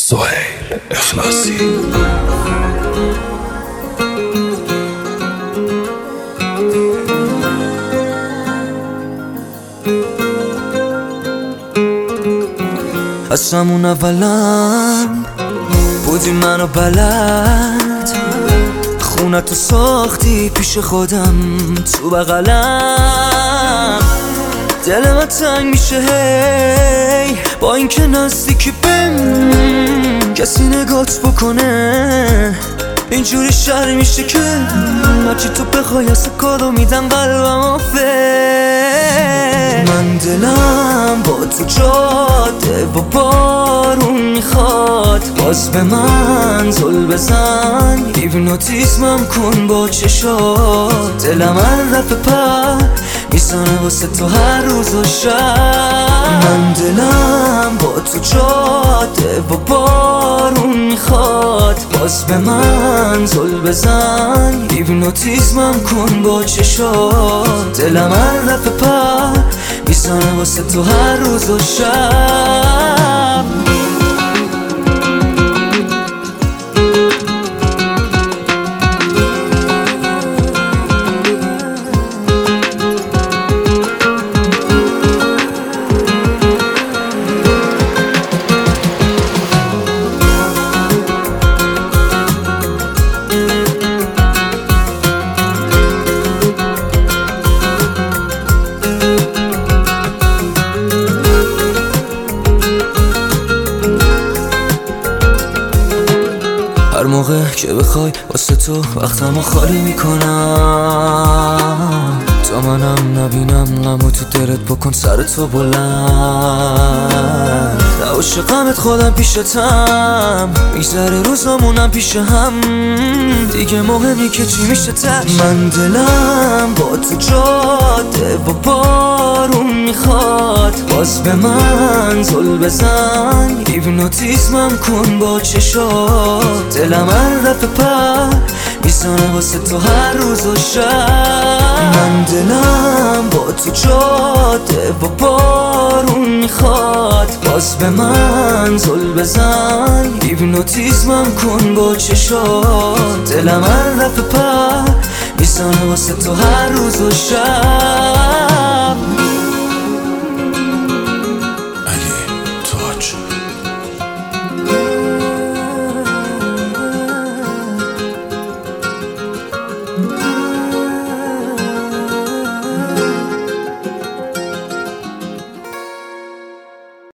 سهیل اخلاصی. از همون اولا بودی منو بلد، خونتو ساختی پیش خودم تو بغلم. دل من تنگ میشه هی با اینکه نزدیکی بهم کسی نگات بکنه. اینجوری شر میشه که هرچی تو بخوای از کادو میدم قلبم من دلم با تو جاده و بارون میخواد، باز به من زل بزن هیپنوتیزمم کن با چشات. دلم هر رفت پر میزنه واسه تو هر روز و شب. من دلم با تو جاده و بارون میخواد، باز به من زل بزن هیپنوتیزمم کن با چشات. دلم هر رفت پر میزنه واسه تو هر روز و شب. هر موقع که بخوای واسه تو وقتمو خالی میکنم، تا منم نبینم غمو تو دلت بکن سر تو بلند. عاشقمت خودم پیشتم، میگذره روزامونم پیش هم، دیگه مهمی که چی میشه تش. من دلم با تو جاده و بارون میخواد، باز به من زل بزن هیپنوتیزمم کن با چشات. دلم هر رفت پر میزنه واسه تو هر روز و شب. من دلم با تو جاده و بارون میخواد، باز به من زل بزن هیپنوتیزمم کن با چشات. دلم هر رفت پر میزنه واسه تو هر روز و شب.